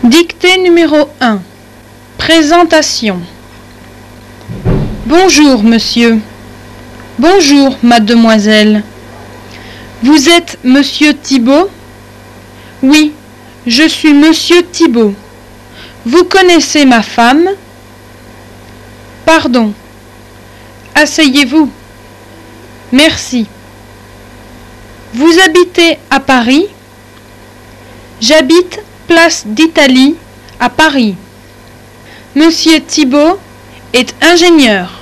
Dictée numéro 1. Présentation. Bonjour, monsieur. Bonjour, mademoiselle. Vous êtes monsieur Thibault? Oui, je suis monsieur Thibault. Vous connaissez ma femme? Pardon. Asseyez-vous. Merci. Vous habitez à Paris? J'habite place d'Italie à Paris. Monsieur Thibault est ingénieur.